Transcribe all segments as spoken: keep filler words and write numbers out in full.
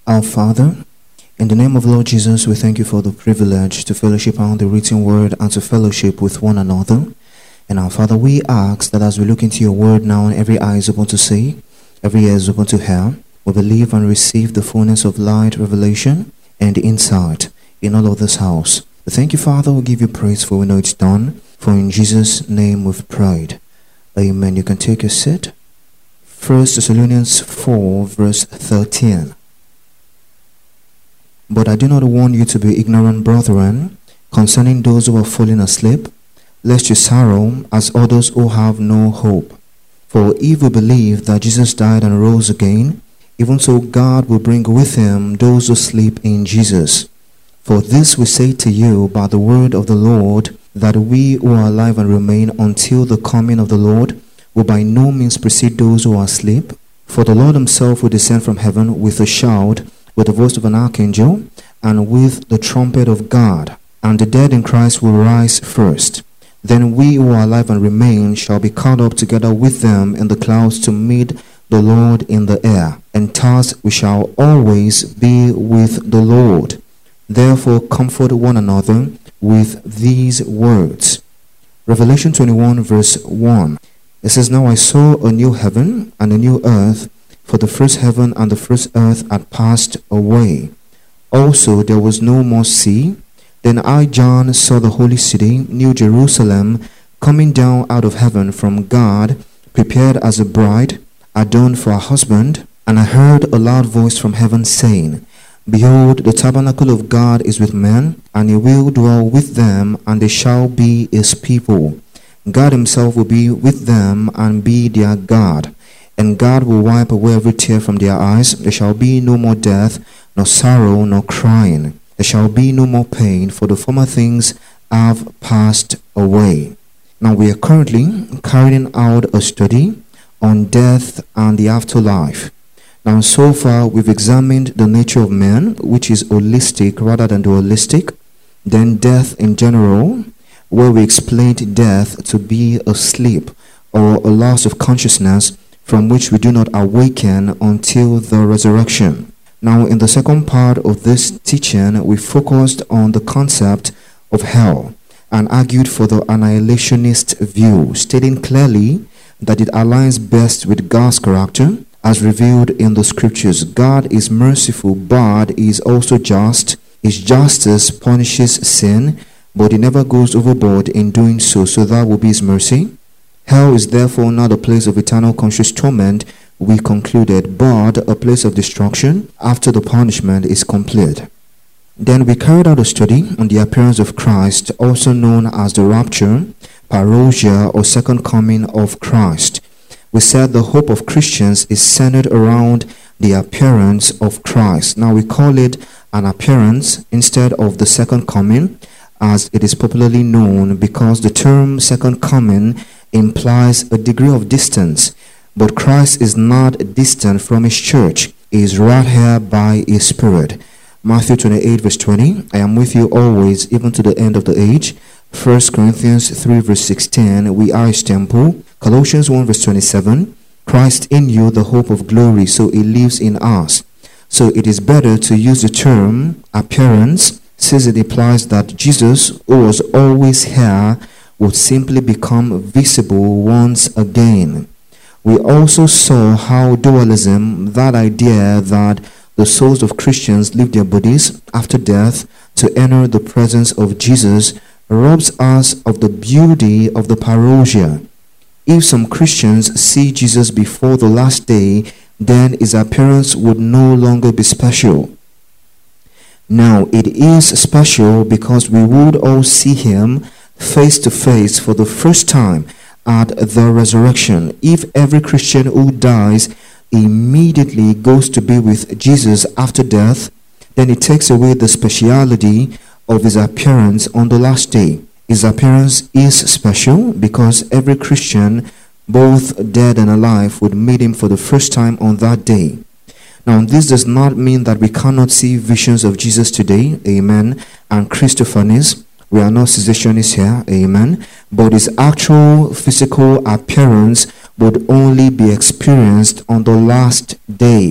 Our Father, in the name of the Lord Jesus, we thank you for the privilege to fellowship on the written word and to fellowship with one another. And our Father, we ask that as we look into your word now, and every eye is open to see, every ear is open to hear, we believe and receive the fullness of light, revelation, and insight in all of this house. We thank you, Father. We give you praise for we know it's done. For in Jesus' name we've prayed. Amen. You can take your seat. First Thessalonians four, verse thirteen. But I do not want you to be ignorant, brethren, concerning those who are falling asleep, lest you sorrow as others who have no hope. For if we believe that Jesus died and rose again, even so God will bring with him those who sleep in Jesus. For this we say to you by the word of the Lord, that we who are alive and remain until the coming of the Lord will by no means precede those who are asleep. For the Lord himself will descend from heaven with a shout, with the voice of an archangel, and with the trumpet of God, and the dead in Christ will rise first. Then we who are alive and remain shall be caught up together with them in the clouds to meet the Lord in the air, and thus we shall always be with the Lord. Therefore comfort one another with these words. Revelation twenty-one, verse one. It says, Now I saw a new heaven and a new earth, for the first heaven and the first earth had passed away. Also there was no more sea. Then I, John, saw the holy city, New Jerusalem, coming down out of heaven from God, prepared as a bride, adorned for her husband. And I heard a loud voice from heaven saying, Behold, the tabernacle of God is with men, and he will dwell with them, and they shall be his people. God himself will be with them and be their God. And God will wipe away every tear from their eyes. There shall be no more death, nor sorrow, nor crying. There shall be no more pain, for the former things have passed away. Now we are currently carrying out a study on death and the afterlife. Now so far we've examined the nature of man, which is holistic rather than dualistic. Then death in general, where we explained death to be a sleep or a loss of consciousness from which we do not awaken until the resurrection. Now in the second part of this teaching, we focused on the concept of hell and argued for the annihilationist view, stating clearly that it aligns best with God's character as revealed in the scriptures. God is merciful, but he is also just. His justice punishes sin, but he never goes overboard in doing so, so that will be his mercy. Hell is therefore not a place of eternal conscious torment, we concluded, but a place of destruction after the punishment is complete. Then we carried out a study on the appearance of Christ, also known as the rapture, parousia, or second coming of Christ. We said the hope of Christians is centered around the appearance of Christ. Now we call it an appearance instead of the second coming, as it is popularly known, because the term second coming implies a degree of distance. But Christ is not distant from his church. He is right here by his Spirit. Matthew twenty-eight, verse twenty, I am with you always, even to the end of the age. First Corinthians three, verse sixteen, we are his temple. Colossians one, verse twenty-seven, Christ in you, the hope of glory, so he lives in us. So it is better to use the term appearance, since it implies that Jesus, who was always here, would simply become visible once again. We also saw how dualism, that idea that the souls of Christians leave their bodies after death to enter the presence of Jesus, robs us of the beauty of the parousia. If some Christians see Jesus before the last day, then his appearance would no longer be special. Now it is special because we would all see him face to face for the first time at the resurrection. If every Christian who dies immediately goes to be with Jesus after death, then it takes away the speciality of his appearance on the last day. His appearance is special because every Christian, both dead and alive, would meet him for the first time on that day. Now, this does not mean that we cannot see visions of Jesus today, amen, and Christophanies. We are not cessationists here, amen, but his actual physical appearance would only be experienced on the last day.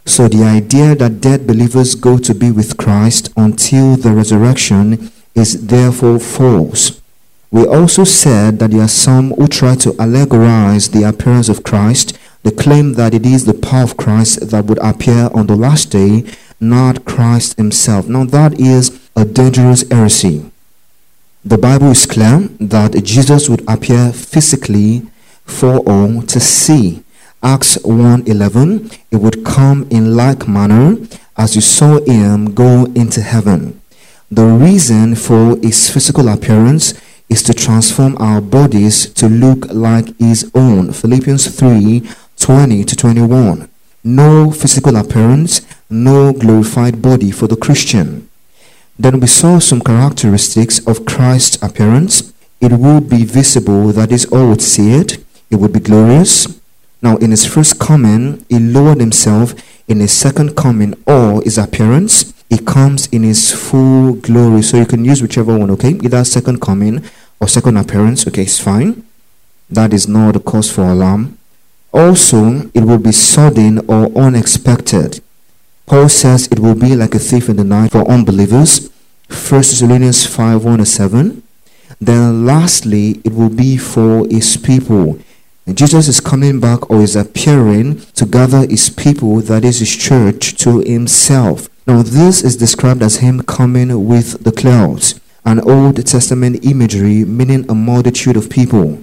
So the idea that dead believers go to be with Christ until the resurrection is therefore false. We also said that there are some who try to allegorize the appearance of Christ. They claim that it is the power of Christ that would appear on the last day, not Christ himself. Now that is a dangerous heresy. The Bible is clear that Jesus would appear physically for all to see. Acts one eleven, it would come in like manner as you saw him go into heaven. The reason for his physical appearance is to transform our bodies to look like his own. Philippians three twenty to twenty-one. No physical appearance, no glorified body for the Christian. Then we saw some characteristics of Christ's appearance. It would be visible, that is, all would see it. It would be glorious. Now, in his first coming, he lowered himself. In his second coming, or his appearance, he comes in his full glory. So you can use whichever one, okay? Either second coming or second appearance, okay, it's fine. That is not a cause for alarm. Also, it will be sudden or unexpected. Paul says it will be like a thief in the night for unbelievers. First Thessalonians five one to seven. Then lastly, it will be for his people. And Jesus is coming back, or is appearing to gather his people, that is his church, to himself. Now this is described as him coming with the clouds, an Old Testament imagery meaning a multitude of people.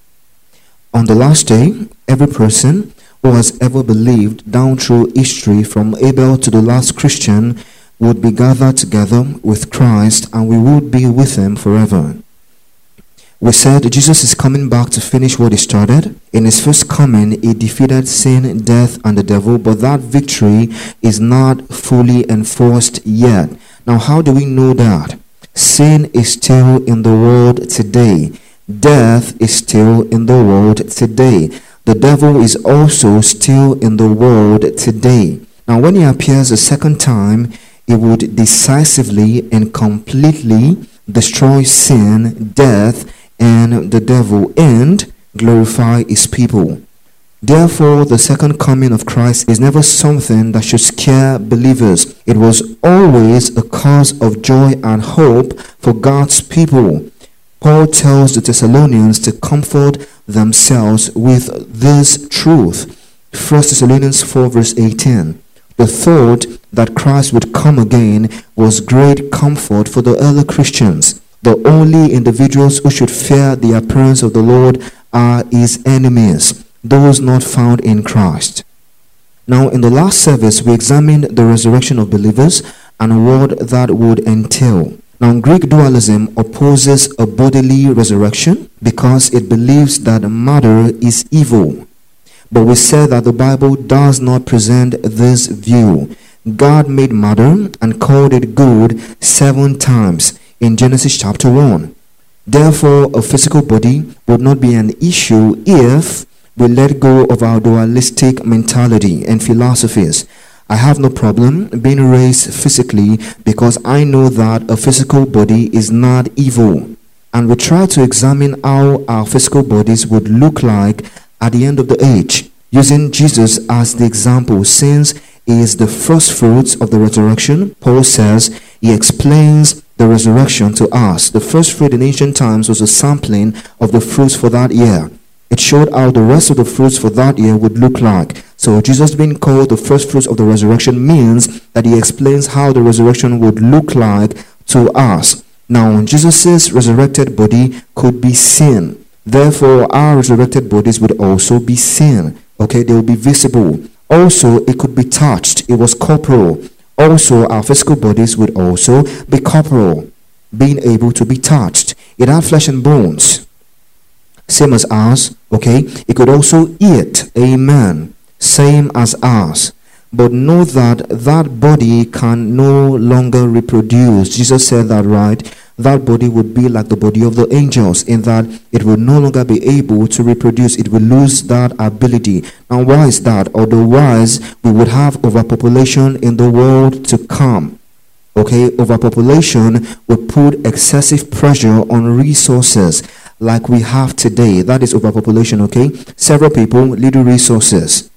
On the last day, every person who has ever believed down through history from Abel to the last Christian would be gathered together with Christ, and we would be with him forever. We said Jesus is coming back to finish what he started. In his first coming, he defeated sin, death, and the devil, but that victory is not fully enforced yet. Now, how do we know that? Sin is still in the world today. Death is still in the world today. The devil is also still in the world today. Now, when he appears a second time, he would decisively and completely destroy sin, death, and the devil, and glorify his people. Therefore, the second coming of Christ is never something that should scare believers. It was always a cause of joy and hope for God's people. Paul tells the Thessalonians to comfort themselves with this truth. First Thessalonians four verse eighteen. The thought that Christ would come again was great comfort for the early Christians. The only individuals who should fear the appearance of the Lord are his enemies, those not found in Christ. Now, in the last service, we examined the resurrection of believers and what that would entail. Now, Greek dualism opposes a bodily resurrection because it believes that matter is evil. But we said that the Bible does not present this view. God made matter and called it good seven times in Genesis chapter one. Therefore, a physical body would not be an issue if we let go of our dualistic mentality and philosophies. I have no problem being raised physically because I know that a physical body is not evil. And we try to examine how our physical bodies would look like at the end of the age, using Jesus as the example. Since he is the first fruits of the resurrection, Paul says he explains the resurrection to us. The first fruit in ancient times was a sampling of the fruits for that year. It showed how the rest of the fruits for that year would look like. So Jesus being called the first fruits of the resurrection means that he explains how the resurrection would look like to us. Now, Jesus' resurrected body could be seen. Therefore, our resurrected bodies would also be seen. Okay, they will be visible. Also, it could be touched. It was corporal. Also, our physical bodies would also be corporal, being able to be touched. It had flesh and bones, same as ours. Okay, it could also eat. Amen. Same as ours. But know that that body can no longer reproduce. Jesus said that, right? That body would be like the body of the angels, in that it will no longer be able to reproduce. It will lose that ability. Now, why is that? Otherwise, we would have overpopulation in the world to come. Okay, overpopulation would put excessive pressure on resources like we have today. That is overpopulation, okay? Several people, little resources.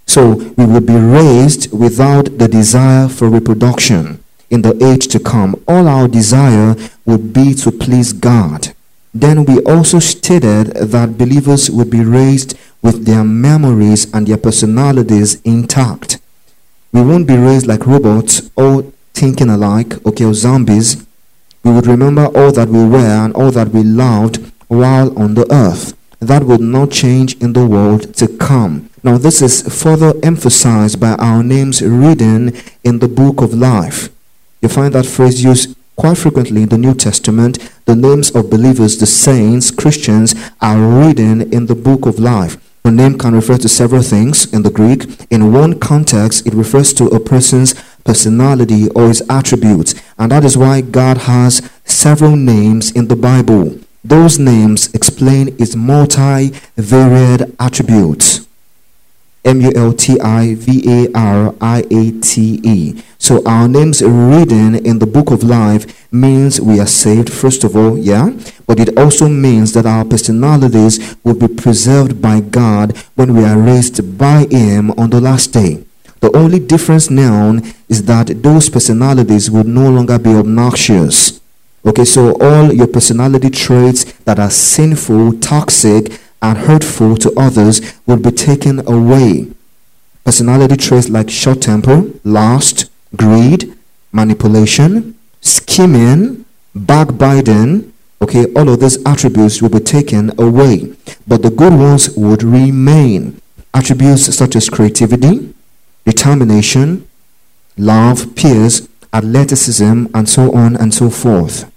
So we will be raised without the desire for reproduction in the age to come. All our desire would be to please God. Then we also stated that believers would be raised with their memories and their personalities intact. We won't be raised like robots, all thinking alike, okay, or zombies. We would remember all that we were and all that we loved while on the earth. That would not change in the world to come. Now this is further emphasized by our names written in the book of life. You find that phrase used quite frequently in the New Testament. The names of believers, the saints, Christians, are written in the book of life. The name can refer to several things in the Greek. In one context, it refers to a person's personality or his attributes. And that is why God has several names in the Bible. Those names explain his multi-varied attributes. M U L T I V A R I A T E. So our names written in the book of life means we are saved, first of all, yeah? But it also means that our personalities will be preserved by God when we are raised by Him on the last day. The only difference now is that those personalities will no longer be obnoxious. Okay, so all your personality traits that are sinful, toxic, and hurtful to others will be taken away. Personality traits like short temper, lust, greed, manipulation, scheming, backbiting, okay, all of these attributes will be taken away. But the good ones would remain. Attributes such as creativity, determination, love, peace, athleticism, and so on and so forth.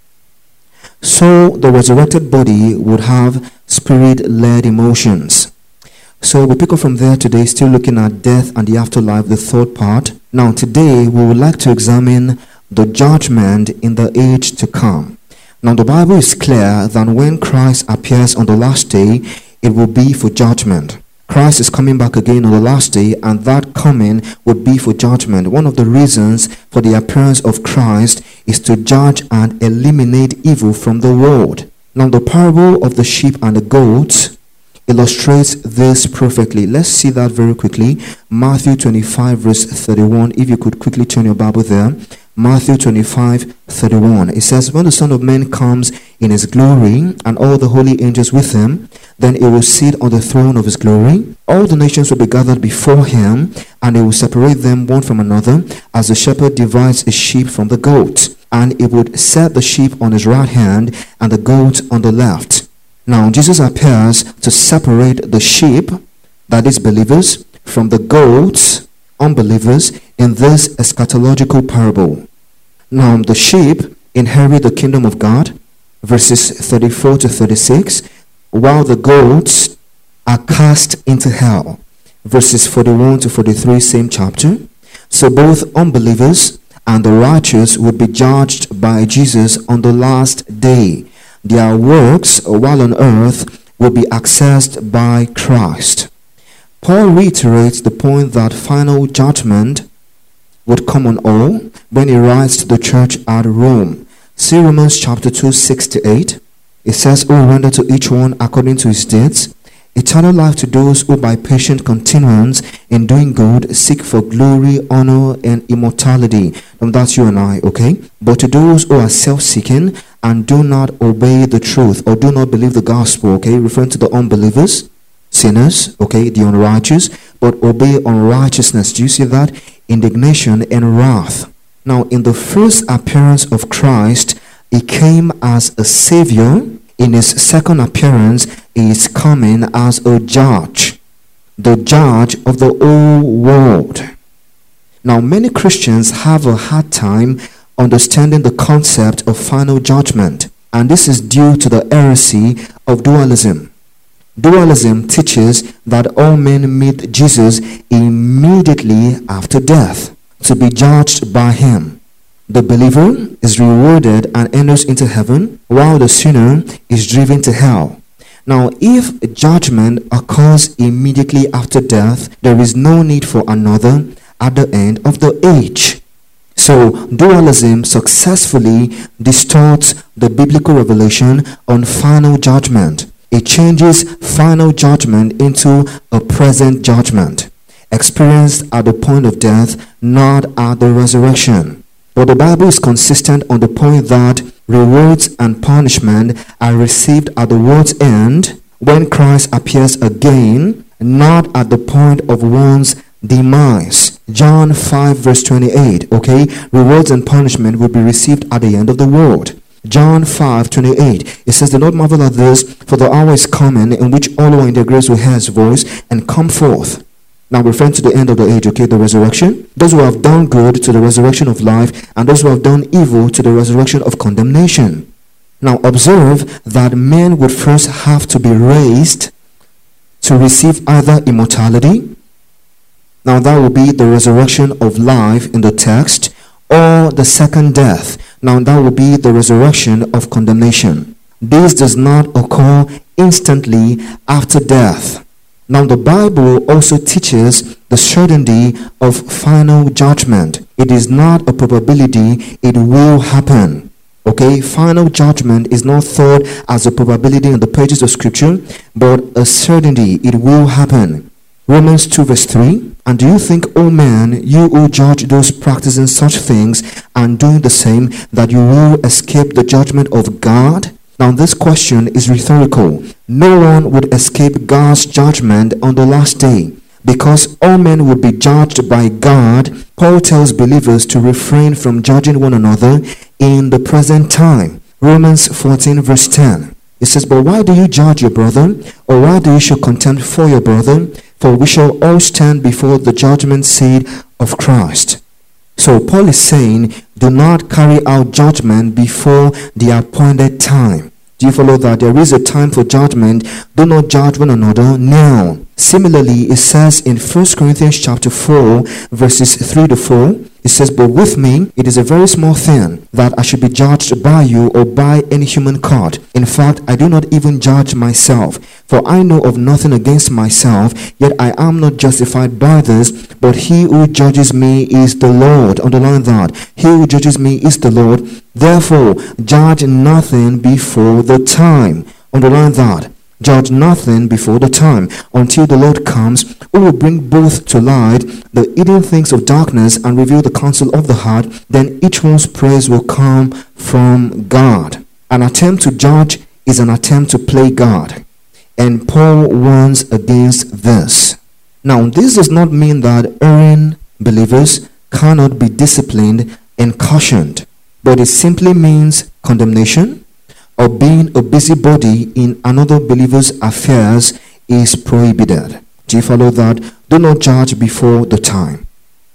So the resurrected body would have spirit-led emotions. So we pick up from there today, still looking at death and the afterlife, the third part. Now today we would like to examine the judgment in the age to come. Now the Bible is clear that when Christ appears on the last day, it will be for judgment. Christ is coming back again on the last day, and that coming would be for judgment. One of the reasons for the appearance of Christ is to judge and eliminate evil from the world. Now the parable of the sheep and the goats illustrates this perfectly. Let's see that very quickly. Matthew twenty-five verse thirty-one. If you could quickly turn your Bible there. Matthew twenty-five thirty-one. It says, when the Son of Man comes in his glory and all the holy angels with him, then he will sit on the throne of his glory. All the nations will be gathered before him, and he will separate them one from another, as the shepherd divides his sheep from the goats. And he would set the sheep on his right hand and the goats on the left. Now Jesus appears to separate the sheep, that is believers, from the goats, unbelievers, in this eschatological parable. Now the sheep inherit the kingdom of God, verses thirty-four to thirty-six, while the goats are cast into hell, verses forty-one to forty-three, same chapter. So both unbelievers and the righteous would be judged by Jesus on the last day. Their works while on earth will be accessed by Christ. Paul reiterates the point that final judgment would come on all when he writes to the church at Rome. See Romans chapter two, six to eight. It says, "O render to each one according to his deeds, eternal life to those who by patient continuance in doing good seek for glory, honor, and immortality." And that's you and I, okay? "But to those who are self-seeking and do not obey the truth," or do not believe the gospel, okay? Referring to the unbelievers, sinners, okay, the unrighteous, but obey unrighteousness. Do you see that? Indignation and wrath. Now, in the first appearance of Christ, he came as a savior. In his second appearance, he is coming as a judge, the judge of the whole world. Now, many Christians have a hard time understanding the concept of final judgment, and this is due to the heresy of dualism. Dualism teaches that all men meet Jesus immediately after death to be judged by him. The believer is rewarded and enters into heaven, while the sinner is driven to hell. Now, if judgment occurs immediately after death, there is no need for another at the end of the age. So, dualism successfully distorts the biblical revelation on final judgment. It changes final judgment into a present judgment. experienced at the point of death, not at the resurrection. But the Bible is consistent on the point that rewards and punishment are received at the world's end when Christ appears again, not at the point of one's demise. John five verse twenty-eight, okay? Rewards and punishment will be received at the end of the world. John five twenty-eight, it says, "Do not marvel at this, for the hour is coming in which all who are in their graves will hear his voice and come forth." Now referring to the end of the age, okay, the resurrection. Those who have done good to the resurrection of life, and those who have done evil to the resurrection of condemnation. Now observe that men would first have to be raised to receive either immortality. Now that will be the resurrection of life in the text, or the second death. Now that will be the resurrection of condemnation. This does not occur instantly after death. Now the Bible also teaches the certainty of final judgment. It is not a probability, it will happen. Okay, final judgment is not thought as a probability in the pages of scripture, but a certainty, it will happen. Romans two verse three, "And do you think, O man, you who judge those practicing such things and doing the same, that you will escape the judgment of God?" Now this question is rhetorical. No one would escape God's judgment on the last day. Because all men would be judged by God, Paul tells believers to refrain from judging one another in the present time. Romans fourteen verse ten. It says, "But why do you judge your brother? Or why do you show contempt for your brother? For we shall all stand before the judgment seat of Christ." So Paul is saying, do not carry out judgment before the appointed time. Do you follow that? There is a time for judgment. Do not judge one another now. Similarly, it says in First Corinthians chapter four, verses three to four, it says, "But with me, it is a very small thing that I should be judged by you or by any human court. In fact, I do not even judge myself. For I know of nothing against myself, yet I am not justified by this, but he who judges me is the Lord." Underline that. He who judges me is the Lord. Therefore, judge nothing before the time. Underline that. Judge nothing before the time, until the Lord comes, who will bring both to light the hidden things of darkness and reveal the counsel of the heart. Then each one's praise will come from God. An attempt to judge is an attempt to play God. And Paul warns against this. Now, this does not mean that erring believers cannot be disciplined and cautioned, but it simply means condemnation or being a busybody in another believer's affairs is prohibited. Do you follow that? Do not judge before the time.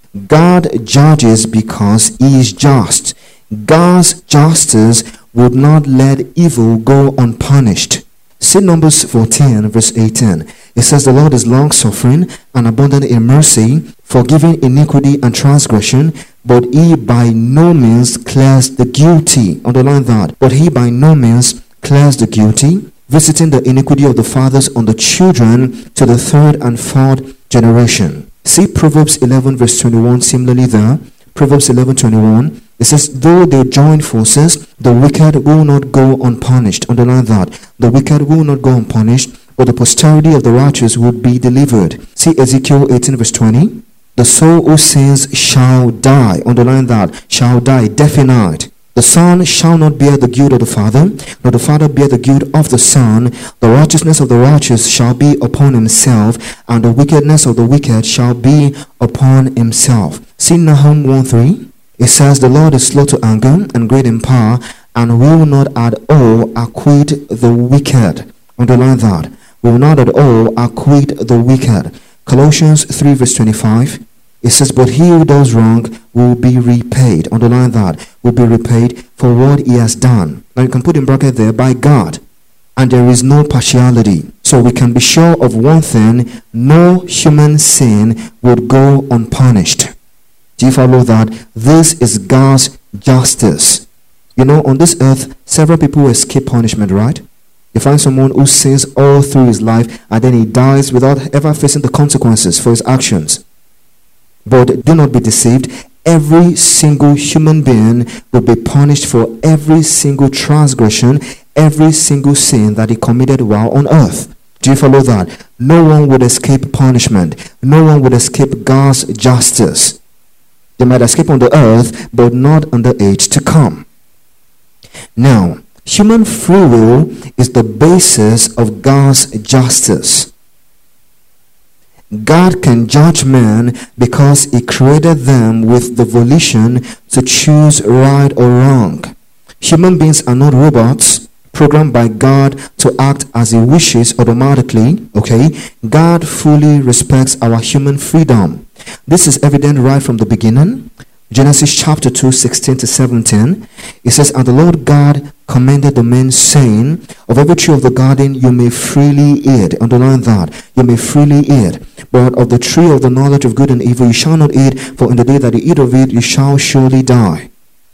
God judges because he is just. God's justice would not let evil go unpunished. See Numbers fourteen verse eighteen. It says, "The Lord is long-suffering and abundant in mercy, forgiving iniquity and transgression, but he by no means clears the guilty." Underline that. But he by no means clears the guilty, visiting the iniquity of the fathers on the children to the third and fourth generation. See Proverbs eleven verse twenty-one similarly there. Proverbs eleven twenty-one. It says, "Though they join forces, the wicked will not go unpunished." Underline that. The wicked will not go unpunished, but the posterity of the righteous would be delivered. See Ezekiel eighteen verse twenty. "The soul who sins shall die." Underline that. Shall die. Definite. "The son shall not bear the guilt of the father, nor the father bear the guilt of the son. The righteousness of the righteous shall be upon himself, and the wickedness of the wicked shall be upon himself." See Nahum one three. It says, "The Lord is slow to anger and great in power, and will not at all acquit the wicked." Underline that. Will not at all acquit the wicked. Colossians three verse twenty-five. It says, "But he who does wrong will be repaid." Underline that. Will be repaid for what he has done. Now you can put in bracket there, by God. And there is no partiality. So we can be sure of one thing: no human sin would go unpunished. Do you follow that? This is God's justice. You know, on this earth, several people escape punishment, right? You find someone who sins all through his life and then he dies without ever facing the consequences for his actions. But do not be deceived. Every single human being will be punished for every single transgression, every single sin that he committed while on earth. Do you follow that? No one would escape punishment. No one would escape God's justice. They might escape on the earth, but not on the age to come. Now, human free will is the basis of God's justice. God can judge men because he created them with the volition to choose right or wrong. Human beings are not robots programmed by God to act as he wishes automatically. Okay? God fully respects our human freedom. This is evident right from the beginning. Genesis chapter two, sixteen to seventeen. It says, "And the Lord God commanded the man, saying, Of every tree of the garden you may freely eat." Underline that. You may freely eat. "But of the tree of the knowledge of good and evil you shall not eat, for in the day that you eat of it you shall surely die."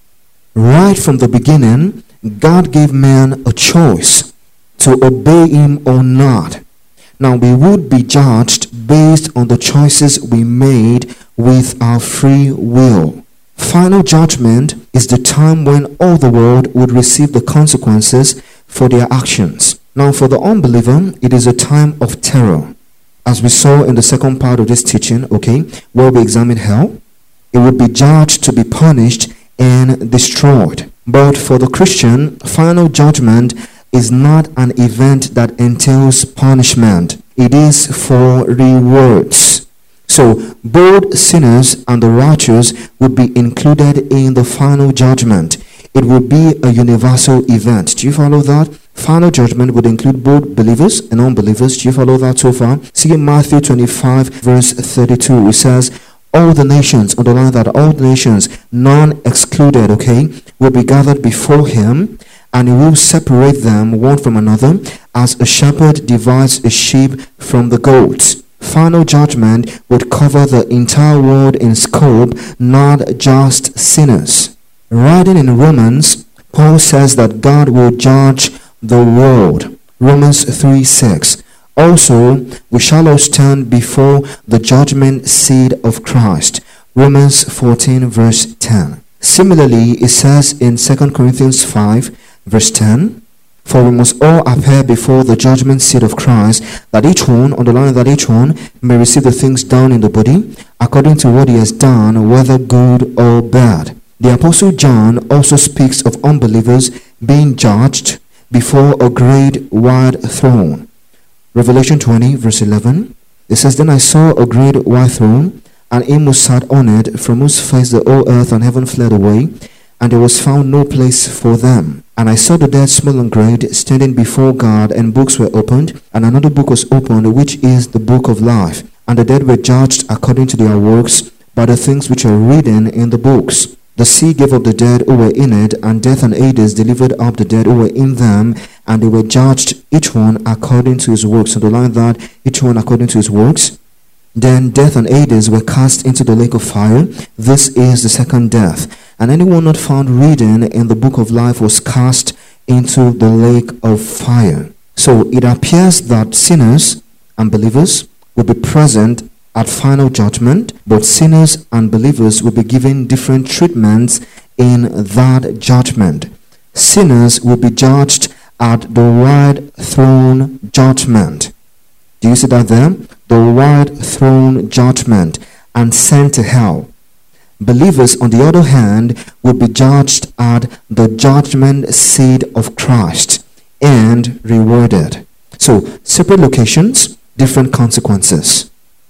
Right from the beginning, God gave man a choice to obey him or not. Now we would be judged based on the choices we made with our free will. Final judgment is the time when all the world would receive the consequences for their actions. Now for the unbeliever, it is a time of terror. As we saw in the second part of this teaching, okay, where we examined hell, it would be judged to be punished and destroyed. But for the Christian, final judgment is not an event that entails punishment. It is for rewards. So both sinners and the righteous would be included in the final judgment. It would be a universal event. Do you follow that? Final judgment would include both believers and unbelievers. Do you follow that so far? See in Matthew twenty-five verse thirty-two. It says, all the nations, underline that, all the nations, none excluded, okay, will be gathered before him, and he will separate them one from another, as a shepherd divides a sheep from the goats. Final judgment would cover the entire world in scope, not just sinners. Writing in Romans, Paul says that God will judge the world. Romans three six. Also, we shall all stand before the judgment seat of Christ. Romans fourteen verse ten. Similarly, it says in Second Corinthians five verse ten, "For we must all appear before the judgment seat of Christ, that each one," underline that, "each one may receive the things done in the body, according to what he has done, whether good or bad." The Apostle John also speaks of unbelievers being judged before a great white throne. Revelation twenty verse eleven, it says, "Then I saw a great white throne, and him who sat on it, from whose face the whole earth and heaven fled away, and there was found no place for them. And I saw the dead, small and great, standing before God, and books were opened, and another book was opened, which is the book of life. And the dead were judged according to their works by the things which are written in the books. The sea gave up the dead who were in it, and death and Hades delivered up the dead who were in them, and they were judged, each one according to his works." Underline that, each one according to his works. "Then death and Hades were cast into the lake of fire. This is the second death. And anyone not found written in the book of life was cast into the lake of fire." So it appears that sinners and believers will be present at final judgment, but sinners and believers will be given different treatments in that judgment. Sinners will be judged at the white throne judgment. Do you see that there? The white throne judgment, and sent to hell. Believers, on the other hand, will be judged at the judgment seat of Christ and rewarded. So, separate locations, different consequences.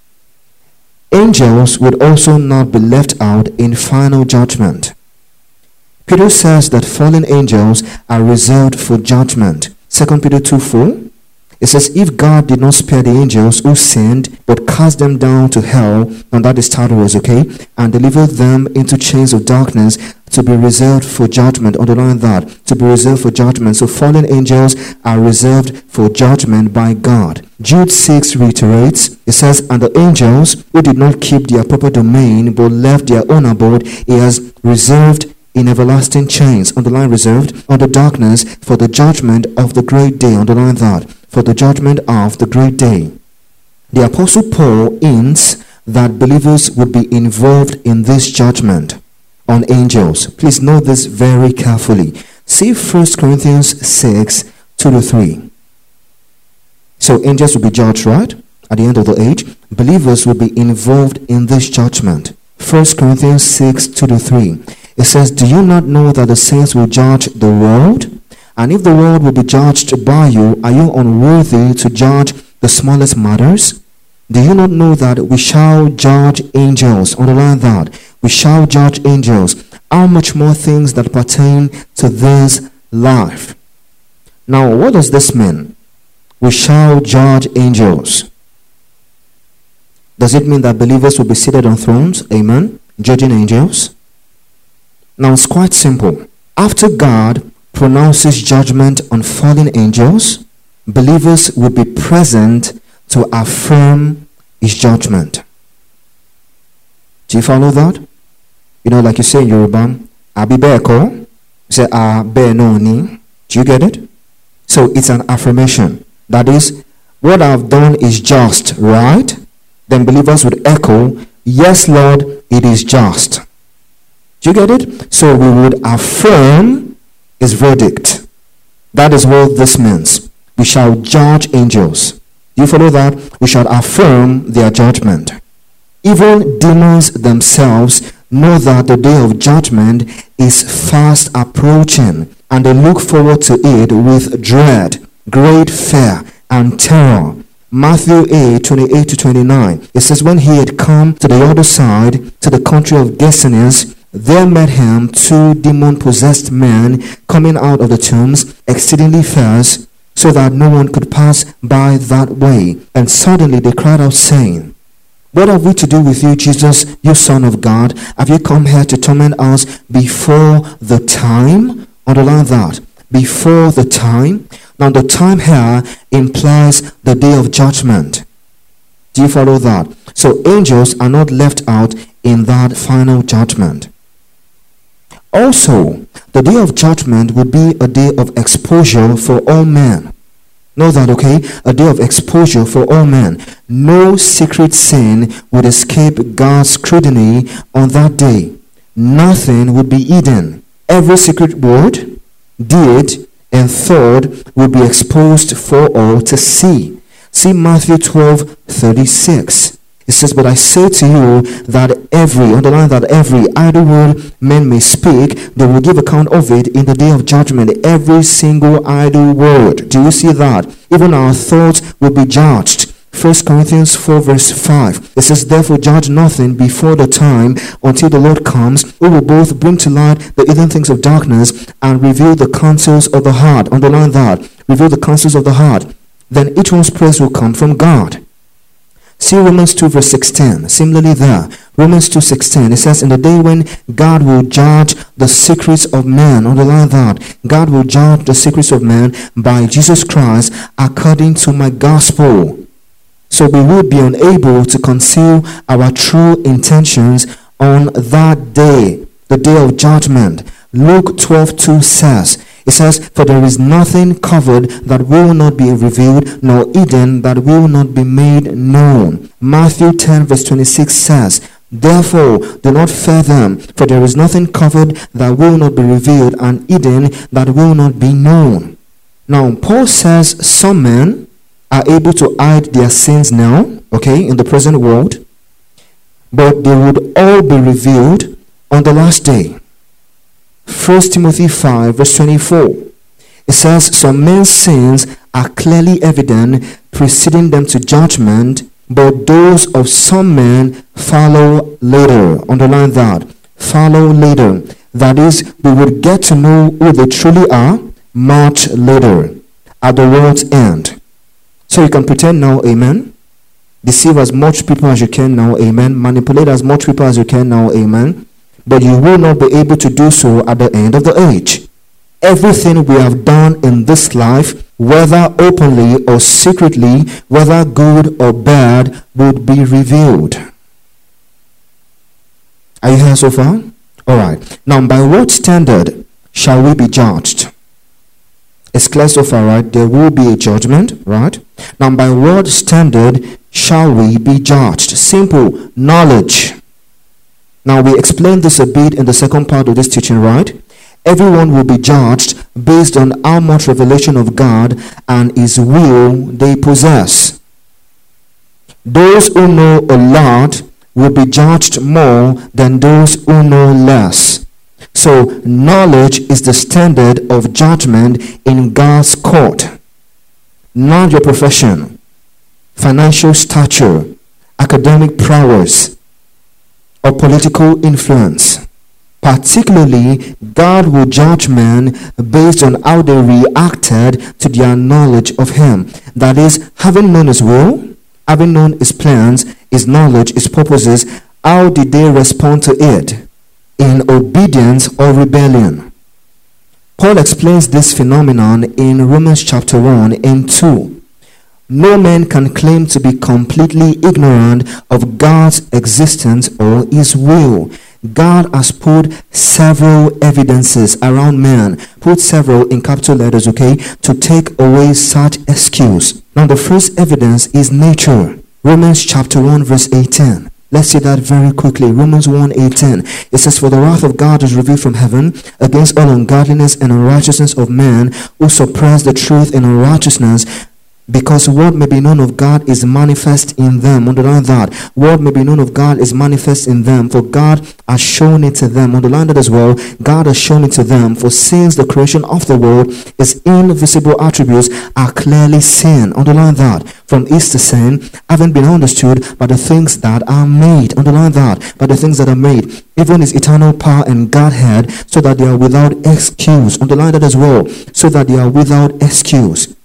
Angels would also not be left out in final judgment. Peter says that fallen angels are reserved for judgment. Second Peter two four. It says, "If God did not spare the angels who sinned, but cast them down to hell," and that is Tartarus, okay, "and delivered them into chains of darkness to be reserved for judgment." Underline that, to be reserved for judgment. So fallen angels are reserved for judgment by God. Jude six reiterates, it says, "And the angels who did not keep their proper domain, but left their own abode, he has reserved in everlasting chains," underline reserved, "under darkness for the judgment of the great day," underline that, for the judgment of the great day. The Apostle Paul hints that believers would be involved in this judgment on angels. Please note this very carefully. See First Corinthians six two to three. So angels will be judged, right? At the end of the age, believers will be involved in this judgment. First Corinthians six, two to three. It says, do you not know that the saints will judge the world? And if the world will be judged by you, are you unworthy to judge the smallest matters? Do you not know that we shall judge angels? Underline that. We shall judge angels. How much more things that pertain to this life? Now, what does this mean? We shall judge angels. Does it mean that believers will be seated on thrones? Amen. Judging angels? Now, it's quite simple. After God pronounces judgment on fallen angels, believers will be present to affirm his judgment. Do you follow that? You know, like you say in Yoruba, Abi beko, you say ah be no ni. Do you get it? So it's an affirmation. That is, what I've done is just, right? Then believers would echo, yes, Lord, it is just. Do you get it? So we would affirm his verdict. That is what this means. We shall judge angels. Do you follow that? We shall affirm their judgment. Even demons themselves know that the day of judgment is fast approaching, and they look forward to it with dread, great fear, and terror. Matthew eight, twenty-eight to twenty-nine. It says, when he had come to the other side, to the country of Gerasenes, there met him two demon-possessed men coming out of the tombs, exceedingly fierce, so that no one could pass by that way. And suddenly they cried out, saying, what have we to do with you, Jesus, you Son of God? Have you come here to torment us before the time? Underline that. Before the time. Now the time here implies the day of judgment. Do you follow that? So angels are not left out in that final judgment. Also, the day of judgment will be a day of exposure for all men. Know that, okay? A day of exposure for all men. No secret sin would escape God's scrutiny on that day. Nothing would be hidden. Every secret word, deed, and thought will be exposed for all to see. See Matthew twelve, thirty-six. It says, but I say to you that every, underline that every idle word men may speak, they will give account of it in the day of judgment. Every single idle word. Do you see that? Even our thoughts will be judged. First Corinthians four verse five. It says, therefore judge nothing before the time until the Lord comes, who will both bring to light the hidden things of darkness and reveal the counsels of the heart. Underline that. Reveal the counsels of the heart. Then each one's praise will come from God. See Romans two verse sixteen. Similarly there, Romans two sixteen, it says, in the day when God will judge the secrets of men, underline that, God will judge the secrets of men by Jesus Christ according to my gospel. So we will be unable to conceal our true intentions on that day, the day of judgment. Luke twelve two says, it says, for there is nothing covered that will not be revealed, nor hidden that will not be made known. Matthew ten verse twenty-six says, therefore do not fear them, for there is nothing covered that will not be revealed, and hidden that will not be known. Now Paul says some men are able to hide their sins now, okay, in the present world, but they would all be revealed on the last day. First Timothy five verse twenty-four. It says, some men's sins are clearly evident, preceding them to judgment, but those of some men follow later. Underline that. Follow later. That is, we would get to know who they truly are much later, at the world's end. So you can pretend now, amen. Deceive as much people as you can now, amen. Manipulate as much people as you can now, amen. But you will not be able to do so at the end of the age. Everything we have done in this life, whether openly or secretly, whether good or bad, would be revealed. Are you here so far? Alright. Now, by what standard shall we be judged? It's clear so far, right? There will be a judgment, right? Now, by what standard shall we be judged? Simple. Knowledge. Now, we explained this a bit in the second part of this teaching, right? Everyone will be judged based on how much revelation of God and His will they possess. Those who know a lot will be judged more than those who know less. So, knowledge is the standard of judgment in God's court. Not your profession, financial stature, academic prowess, or political influence. Particularly, God will judge men based on how they reacted to their knowledge of Him. That is, having known His will, having known His plans, His knowledge, His purposes, how did they respond to it? In obedience or rebellion? Paul explains this phenomenon in Romans chapter one and two. No man can claim to be completely ignorant of God's existence or His will. God has put several evidences around man, put several in capital letters, okay, to take away such excuse. Now the first evidence is nature. Romans chapter one verse eighteen. Let's see that very quickly. Romans one eighteen. It says, "For the wrath of God is revealed from heaven against all ungodliness and unrighteousness of men who suppress the truth in unrighteousness, because what may be known of God is manifest in them." Underline that. What may be known of God is manifest in them, for God has shown it to them. Underline that as well. God has shown it to them. For since the creation of the world, His invisible attributes are clearly seen. Underline that. From His descent, having been understood by the things that are made. Underline that. By the things that are made. Even His eternal power and Godhead, so that they are without excuse. Underline that as well. So that they are without excuse.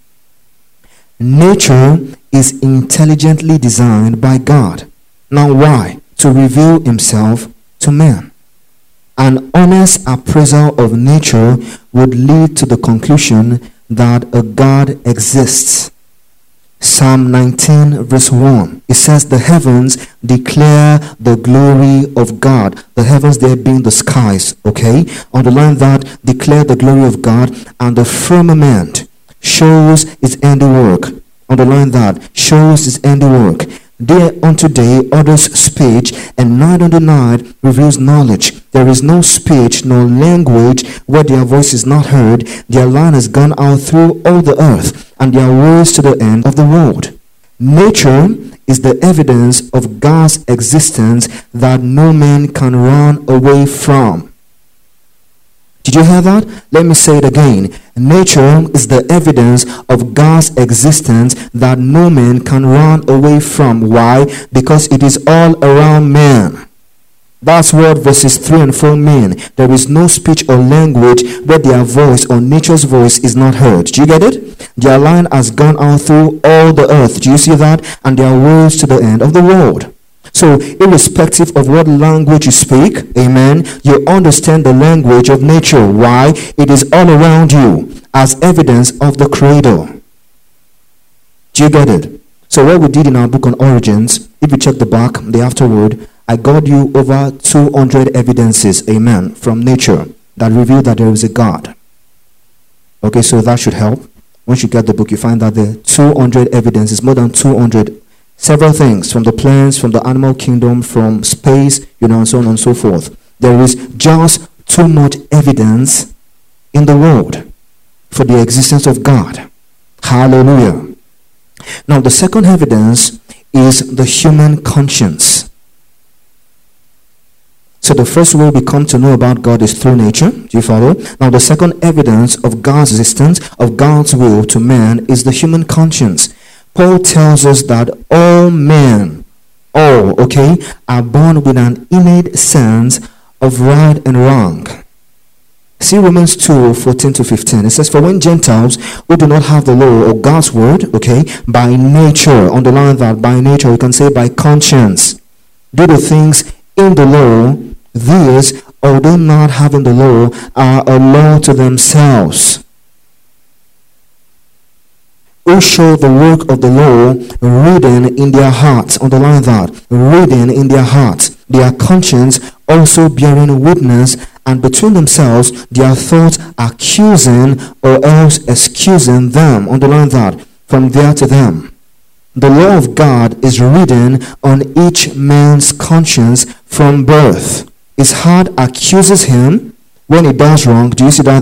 Nature is intelligently designed by God. Now why? To reveal Himself to man. An honest appraisal of nature would lead to the conclusion that a God exists. Psalm nineteen verse one. It says, "The heavens declare the glory of God." The heavens there being the skies, okay? Underline that, declare the glory of God, and the firmament shows His handiwork. Underline that, shows His handiwork. Day unto day utters speech, and night unto night reveals knowledge. There is no speech nor language where their voice is not heard. Their line has gone out through all the earth, and their words to the end of the world. Nature is the evidence of God's existence that no man can run away from. Did you hear that? Let me say it again. Nature is the evidence of God's existence that no man can run away from. Why? Because it is all around man. That's what verses three and four mean. There is no speech or language where their voice or nature's voice is not heard. Do you get it? Their line has gone out through all the earth. Do you see that? And their words to the end of the world. So, irrespective of what language you speak, amen, you understand the language of nature. Why? It is all around you as evidence of the Creator. Do you get it? So, what we did in our book on origins, if you check the back, the afterword, I got you over two hundred evidences, amen, from nature that reveal that there is a God. Okay, so that should help. Once you get the book, you find that there are two hundred evidences, more than two hundred. Several things, from the plants, from the animal kingdom, from space, you know, and so on and so forth. There is just too much evidence in the world for the existence of God. Hallelujah. Now, the second evidence is the human conscience. So the first way we come to know about God is through nature. Do you follow? Now, the second evidence of God's existence, of God's will to man, is the human conscience. Paul tells us that all men, all, okay, are born with an innate sense of right and wrong. See Romans two, fourteen to fifteen. It says, "For when Gentiles who do not have the law or God's word, okay, by nature," underline that, by nature, you can say by conscience, "do the things in the law, these, although not having the law, are a law to themselves, who show the work of the law written in their hearts." Underline that, written in their hearts, their conscience also bearing witness, and between themselves their thoughts accusing or else excusing them. Underline that, from there to them. The law of God is written on each man's conscience from birth. His heart accuses him when he does wrong. Do you see that there?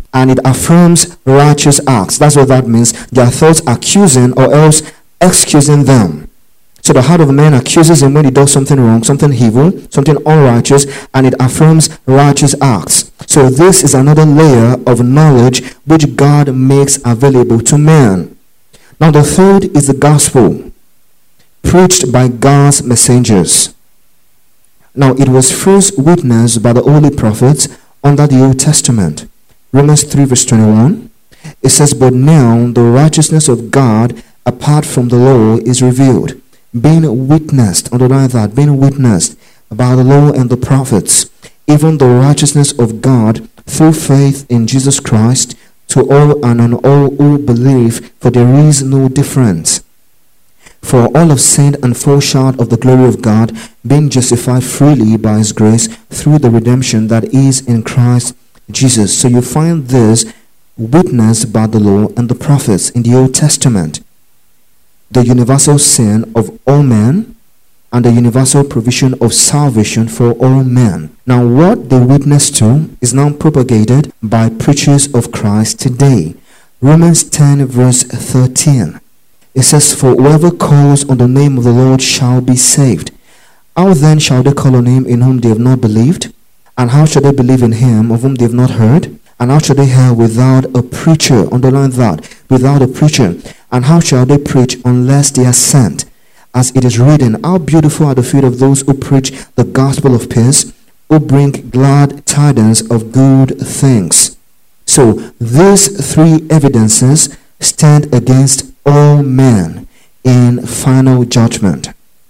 and it affirms righteous acts. That's what that means. Their thoughts accusing or else excusing them. So the heart of man accuses him when he does something wrong, something evil, something unrighteous, and it affirms righteous acts. So this is another layer of knowledge which God makes available to man. Now the third is the gospel, preached by God's messengers. Now it was first witnessed by the holy prophets under the Old Testament. Romans three verse twenty-one, it says, "But now the righteousness of God apart from the law is revealed, being witnessed," underline that, being witnessed by the law and the prophets, even the righteousness of God through faith in Jesus Christ to all and on all who believe, for there is no difference. For all have sinned and fall short of the glory of God, being justified freely by his grace through the redemption that is in Christ Jesus. So you find this witnessed by the law and the prophets in the Old Testament. The universal sin of all men and the universal provision of salvation for all men. Now what they witness to is now propagated by preachers of Christ today. Romans ten verse thirteen. It says, "For whoever calls on the name of the Lord shall be saved. How then shall they call on him in whom they have not believed? And how shall they believe in him of whom they have not heard? And how shall they hear without a preacher?" Underline that, without a preacher. "And how shall they preach unless they are sent? As it is written, how beautiful are the feet of those who preach the gospel of peace, who bring glad tidings of good things." So these three evidences stand against all men in final judgment.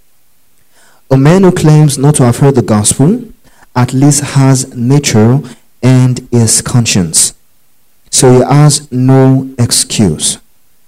A man who claims not to have heard the gospel at least has nature and his conscience. So he has no excuse.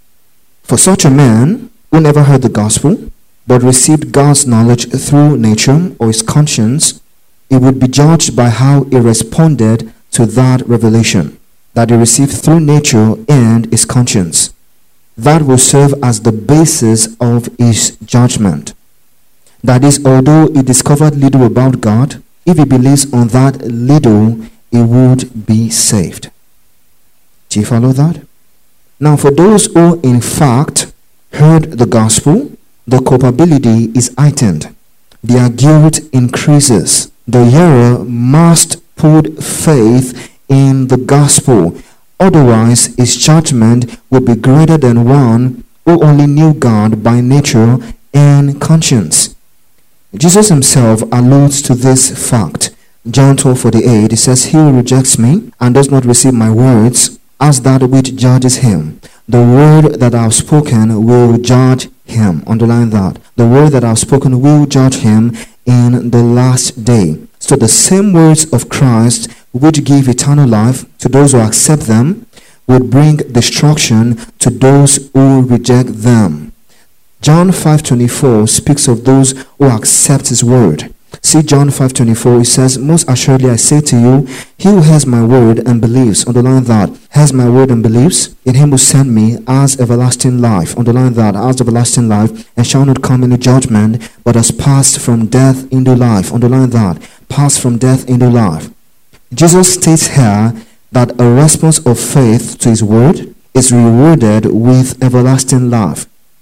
For such a man who never heard the gospel but received God's knowledge through nature or his conscience, he would be judged by how he responded to that revelation that he received through nature and his conscience. That will serve as the basis of his judgment. That is, although he discovered little about God, if he believes on that little, he would be saved. Do you follow that? Now, for those who in fact heard the gospel, the culpability is heightened. Their guilt increases. The hearer must put faith in the gospel. Otherwise, his judgment will be greater than one who only knew God by nature and conscience. Jesus himself alludes to this fact. John twelve forty-eight, he says, "He who rejects me and does not receive my words as that which judges him, the word that I have spoken will judge him." Underline that. The word that I have spoken will judge him in the last day. So the same words of Christ which give eternal life to those who accept them would bring destruction to those who reject them. John five twenty-four speaks of those who accept his word. See John five twenty-four, it says, "Most assuredly I say to you, he who has my word and believes," underline that, "has my word and believes in him who sent me, has everlasting life," underline that, "has everlasting life, and shall not come into judgment, but has passed from death into life," underline that, "passed from death into life." Jesus states here that a response of faith to his word is rewarded with everlasting life.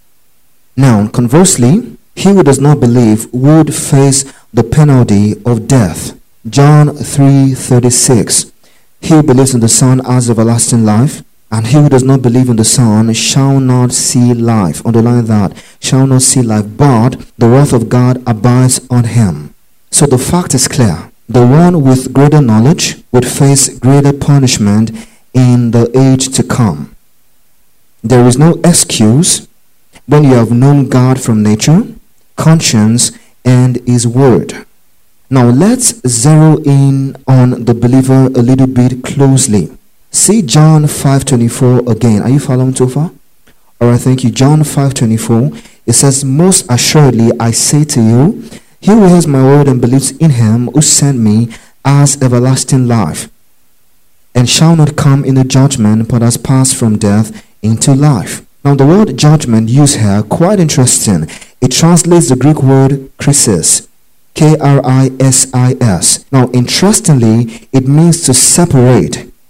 Now, conversely, he who does not believe would face the penalty of death. John three thirty-six, "He who believes in the Son has everlasting life, and he who does not believe in the Son shall not see life," underline that, "shall not see life, but the wrath of God abides on him." So the fact is clear. The one with greater knowledge would face greater punishment in the age to come. There is no excuse when you have known God from nature, conscience, and his word. Now let's zero in on the believer a little bit closely. See John five twenty-four again. Are you following so far? Alright, thank you. John five twenty-four, it says, "Most assuredly I say to you, he who hears my word and believes in him who sent me has everlasting life, and shall not come into judgment, but has passed from death into life." Now the word judgment used here, quite interesting. It translates the Greek word krisis, K R I S I S. Now interestingly, it means to separate,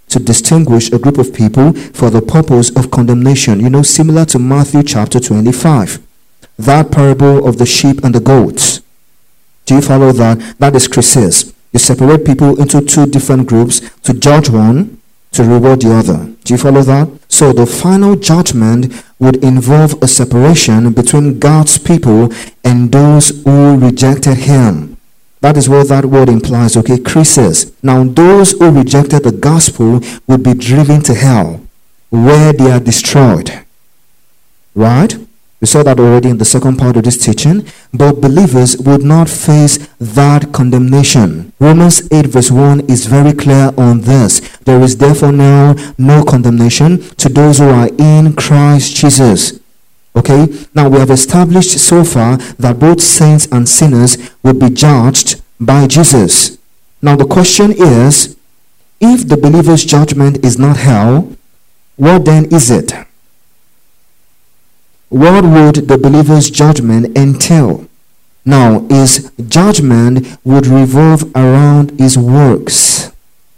to distinguish a group of people for the purpose of condemnation. You know, similar to Matthew chapter twenty-five. That parable of the sheep and the goats. Do you follow that? That is crisis. You separate people into two different groups to judge one, to reward the other. Do you follow that? So the final judgment would involve a separation between God's people and those who rejected him. That is what that word implies, okay? Crisis. Now those who rejected the gospel would be driven to hell, where they are destroyed. Right? We saw that already in the second part of this teaching. But believers would not face that condemnation. Romans eight verse one is very clear on this. There is therefore now no condemnation to those who are in Christ Jesus. Okay? Now we have established so far that both saints and sinners will be judged by Jesus. Now the question is, if the believer's judgment is not hell, what then is it? What would the believer's judgment entail? Now, his judgment would revolve around his works.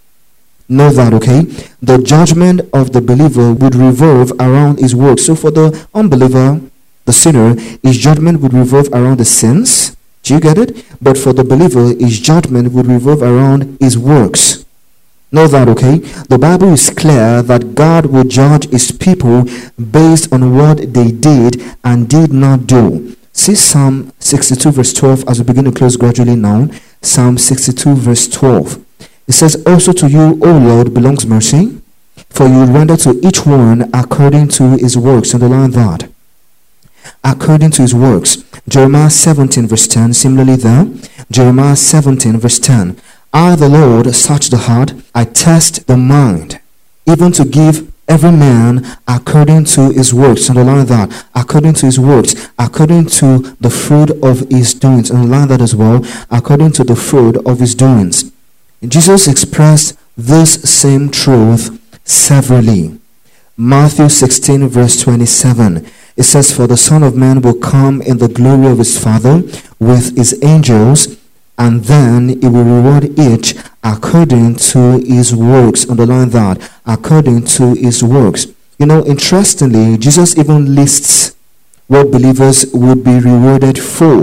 Know that, okay? The judgment of the believer would revolve around his works. So for the unbeliever, the sinner, his judgment would revolve around the sins. Do you get it? But for the believer, his judgment would revolve around his works. Know that, okay? The Bible is clear that God will judge his people based on what they did and did not do. See Psalm sixty-two verse twelve as we begin to close gradually now. Psalm sixty-two verse twelve. It says, also to you, O Lord, belongs mercy, for you render to each one according to his works. Underline that. According to his works. Jeremiah seventeen verse ten, similarly there. Jeremiah seventeen verse ten. I, the Lord, search the heart, I test the mind, even to give every man according to his works. Underline that. According to his works. According to the fruit of his doings. Underline that as well. According to the fruit of his doings. Jesus expressed this same truth severally. Matthew sixteen verse twenty-seven. It says, for the Son of Man will come in the glory of his Father with his angels, and then he will reward each according to his works. Underline that. According to his works. You know, interestingly, Jesus even lists what believers would be rewarded for.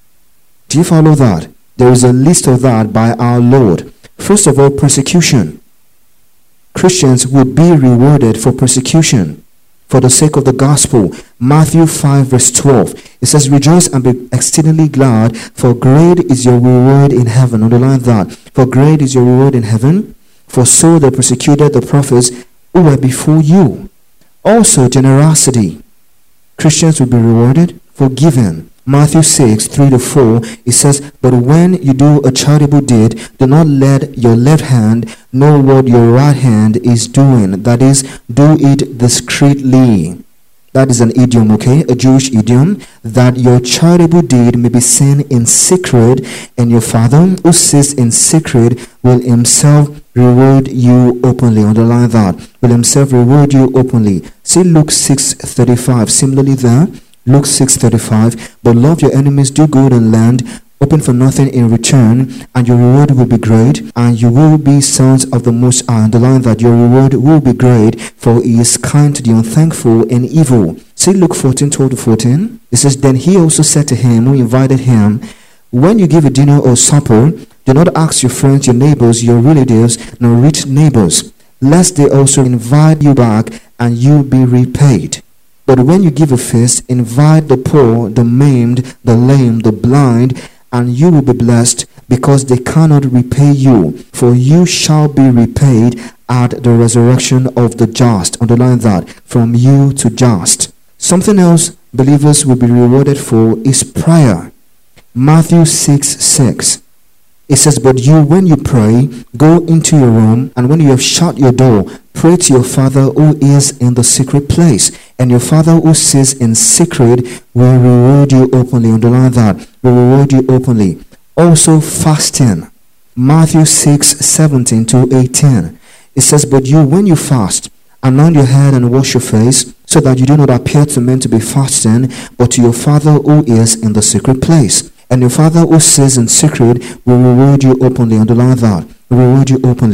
Do you follow that? There is a list of that by our Lord. First of all, persecution. Christians would be rewarded for persecution for the sake of the gospel. Matthew five verse twelve. It says, rejoice and be exceedingly glad, for great is your reward in heaven. Underline that. For great is your reward in heaven. For so they persecuted the prophets who were before you. Also, generosity. Christians will be rewarded for giving. Matthew six, three to four, it says, but when you do a charitable deed, do not let your left hand know what your right hand is doing. That is, do it discreetly. That is an idiom, okay? A Jewish idiom. That your charitable deed may be seen in secret, and your Father who sees in secret will himself reward you openly. Underline that. Will himself reward you openly. See Luke six thirty-five. Similarly there. Luke six thirty-five. But love your enemies, do good and lend, hoping for nothing in return, and your reward will be great, and you will be sons of the Most High. Underline that. Your reward will be great, for he is kind to the unthankful and evil. See Luke fourteen, twelve to fourteen. It says, then he also said to him who invited him, when you give a dinner or supper, do not ask your friends, your neighbors, your relatives, nor rich neighbors, lest they also invite you back and you be repaid. But when you give a feast, invite the poor, the maimed, the lame, the blind, and you will be blessed, because they cannot repay you, for you shall be repaid at the resurrection of the just. Underline that. From you to just. Something else believers will be rewarded for is prayer. Matthew six six. It says, but you, when you pray, go into your room, and when you have shut your door, pray to your Father who is in the secret place, and your Father who sees in secret will reward you openly. Underline that. Will reward you openly. Also fasting. Matthew six seventeen to eighteen. It says, but you, when you fast, anoint your head and wash your face, so that you do not appear to men to be fasting, but to your Father who is in the secret place. And your Father who sees in secret will reward you openly. Underline that. Will reward you openly.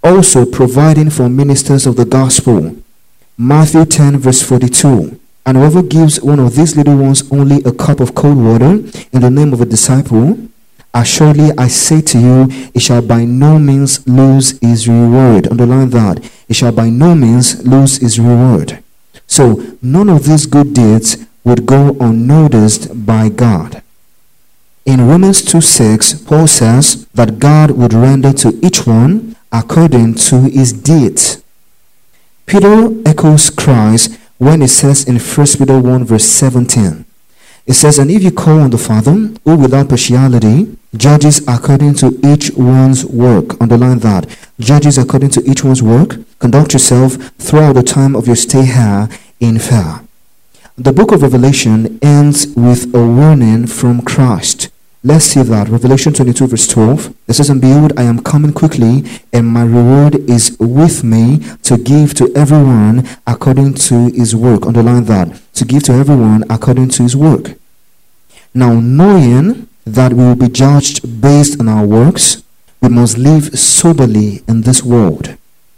also providing for ministers of the gospel. Matthew ten verse forty-two. And whoever gives one of these little ones only a cup of cold water in the name of a disciple, assuredly I say to you, he shall by no means lose his reward. Underline that. He shall by no means lose his reward. So none of these good deeds would go unnoticed by God. In Romans two six, Paul says that God would render to each one according to his deeds. Peter echoes Christ when he says in First Peter one verse seventeen, it says, and if you call on the Father, who without partiality judges according to each one's work, underline that, judges according to each one's work, conduct yourself throughout the time of your stay here in fear. The book of Revelation ends with a warning from Christ. Let's see that. Revelation twenty-two verse twelve. It says, and behold, I am coming quickly, and my reward is with me to give to everyone according to his work. Underline that. To give to everyone according to his work. Now, knowing that we will be judged based on our works, we must live soberly in this world.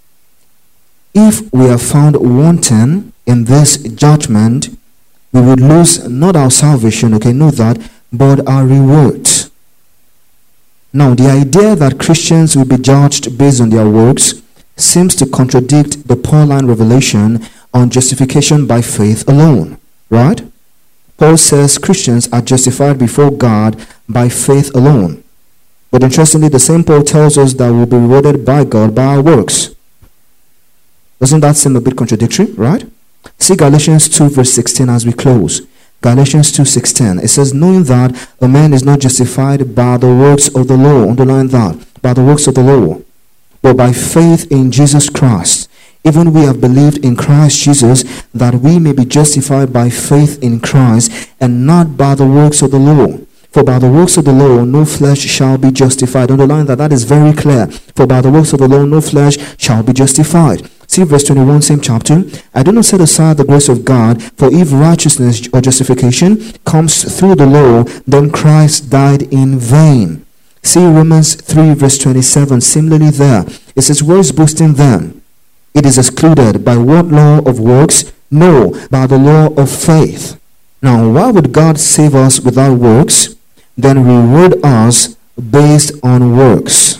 If we are found wanting in this judgment, we would lose not our salvation, okay, know that, but our rewards. Now, the idea that Christians will be judged based on their works seems to contradict the Pauline revelation on justification by faith alone, right? Paul says Christians are justified before God by faith alone. But interestingly, the same Paul tells us that we'll be rewarded by God by our works. Doesn't that seem a bit contradictory, right? See Galatians two verse sixteen as we close. Galatians two sixteen. It says, knowing that a man is not justified by the works of the law, underline that, by the works of the law, but by faith in Jesus Christ. Even we have believed in Christ Jesus, that we may be justified by faith in Christ, and not by the works of the law. For by the works of the law no flesh shall be justified. Underline that, that is very clear. For by the works of the law no flesh shall be justified. See verse twenty-one, same chapter. I do not set aside the grace of God, for if righteousness or justification comes through the law, then Christ died in vain. See Romans three verse twenty-seven, similarly there. It says, where is boasting then? It is excluded. By what law of works? No, by the law of faith. Now, why would God save us without works, then reward us based on works?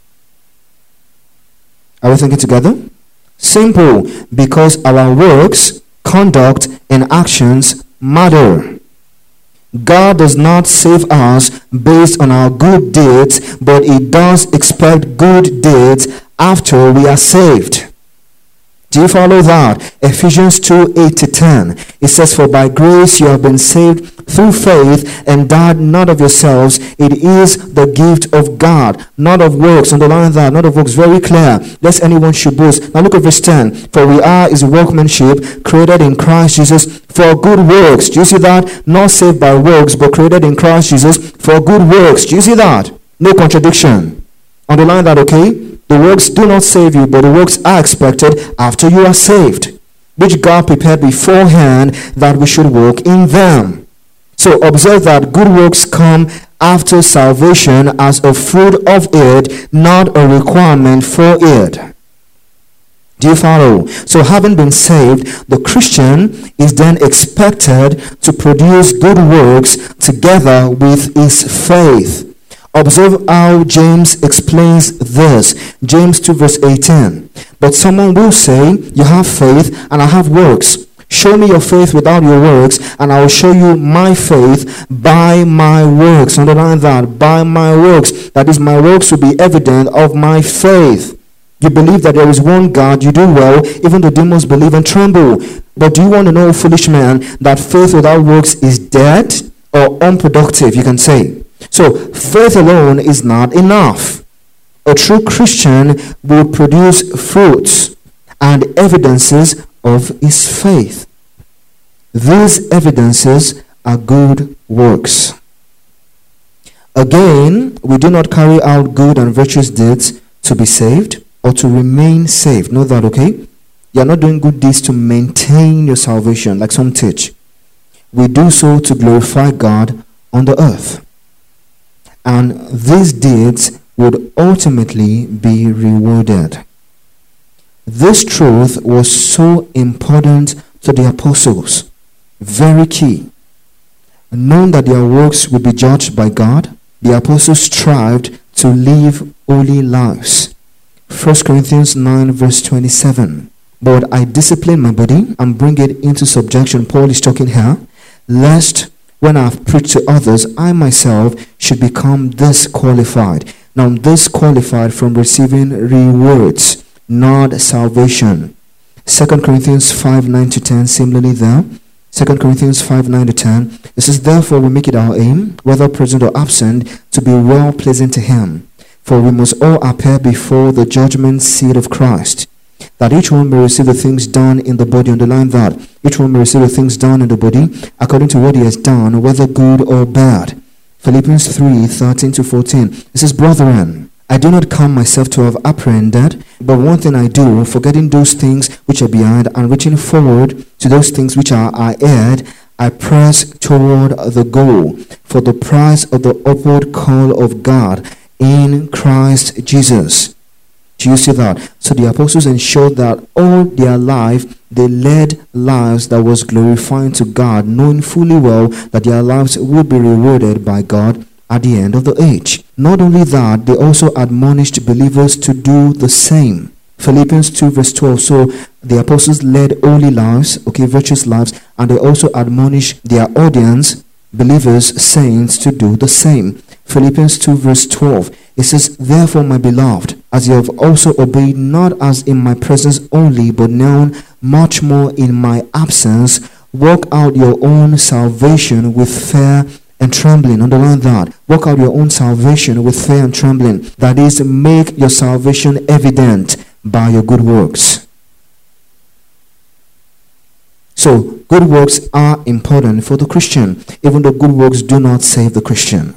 Are we thinking together? Simple, because our works, conduct, and actions matter. God does not save us based on our good deeds, but He does expect good deeds after we are saved. Do you follow that? Ephesians two, eight to ten. It says, for by grace you have been saved through faith, and that not of yourselves. It is the gift of God, not of works. Underline that, not of works. Very clear. Lest anyone should boast. Now look at verse ten. For we are His workmanship, created in Christ Jesus for good works. Do you see that? Not saved by works, but created in Christ Jesus for good works. Do you see that? No contradiction. Underline that, okay? The works do not save you, but the works are expected after you are saved, which God prepared beforehand that we should walk in them. So observe that good works come after salvation as a fruit of it, not a requirement for it. Do you follow? So having been saved, the Christian is then expected to produce good works together with his faith. Observe how James explains this. James two verse eighteen. But someone will say, you have faith and I have works. Show me your faith without your works, and I will show you my faith by my works. Underline that, by my works. That is, my works will be evident of my faith. You believe that there is one God, you do well. Even the demons believe and tremble. But do you want to know, foolish man, that faith without works is dead or unproductive, you can say. So, faith alone is not enough. A true Christian will produce fruits and evidences of his faith. These evidences are good works. Again, we do not carry out good and virtuous deeds to be saved or to remain saved. Know that, okay? You are not doing good deeds to maintain your salvation, like some teach. We do so to glorify God on the earth. And these deeds would ultimately be rewarded. This truth was so important to the apostles, very key. Knowing that their works would be judged by God, the apostles strived to live holy lives. First Corinthians nine verse twenty-seven. But I discipline my body and bring it into subjection. Paul is talking here, lest when I have preached to others, I myself should become disqualified. Now, disqualified from receiving rewards, not salvation. Second Corinthians five nine to ten, similarly there. Second Corinthians five nine to ten. It says, therefore we make it our aim, whether present or absent, to be well pleasing to him. For we must all appear before the judgment seat of Christ, that each one may receive the things done in the body. Underline that. Each one may receive the things done in the body according to what he has done, whether good or bad. Philippians three thirteen to fourteen. It says, brethren, I do not count myself to have apprehended, but one thing I do, forgetting those things which are behind and reaching forward to those things which are ahead, I press toward the goal for the prize of the upward call of God in Christ Jesus. Do you see that? So the apostles ensured that all their life they led lives that was glorifying to God, knowing fully well that their lives would be rewarded by God at the end of the age. Not only that, they also admonished believers to do the same. Philippians two verse twelve. So the apostles led holy lives, okay, virtuous lives, and they also admonished their audience, believers, saints, to do the same. Philippians two verse twelve. It says, therefore, my beloved, as you have also obeyed, not as in my presence only, but now much more in my absence, work out your own salvation with fear and trembling. Underline that. Work out your own salvation with fear and trembling. That is, make your salvation evident by your good works. So, good works are important for the Christian, even though good works do not save the Christian.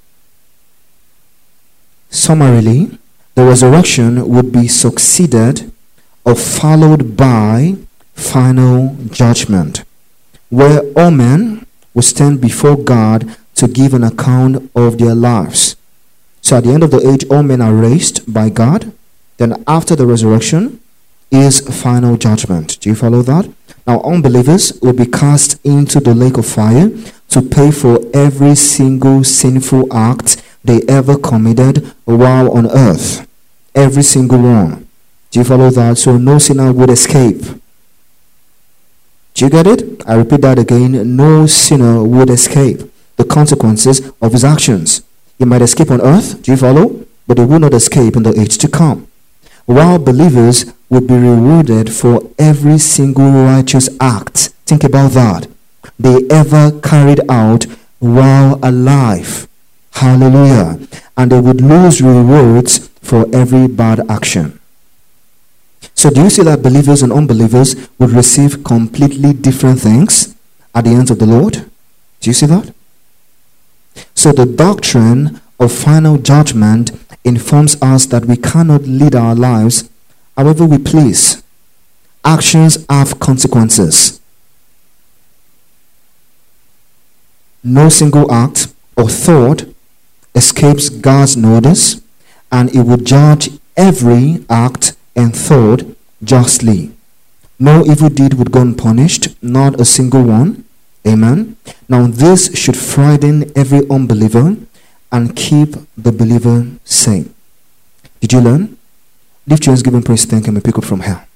Summarily, the resurrection would be succeeded or followed by final judgment, where all men will stand before God to give an account of their lives. So at the end of the age, all men are raised by God. Then after the resurrection is final judgment. Do you follow that? Now unbelievers will be cast into the lake of fire to pay for every single sinful act they ever committed while on earth. Every single one. Do you follow that? So no sinner would escape. Do you get it? I repeat that again. No sinner would escape the consequences of his actions. He might escape on earth. Do you follow? But he will not escape in the age to come. While believers will be rewarded for every single righteous act. Think about that. They ever carried out while alive. Hallelujah. And they would lose rewards for every bad action. So do you see that believers and unbelievers would receive completely different things at the hands of the Lord? Do you see that? So the doctrine of final judgment informs us that we cannot lead our lives however we please. Actions have consequences. No single act or thought escapes God's notice, and it will judge every act and thought justly. No evil deed would go unpunished, not a single one. Amen. Now this should frighten every unbeliever and keep the believer sane. Did you learn? Lift your hands, give him praise, thank him, and pick up from here.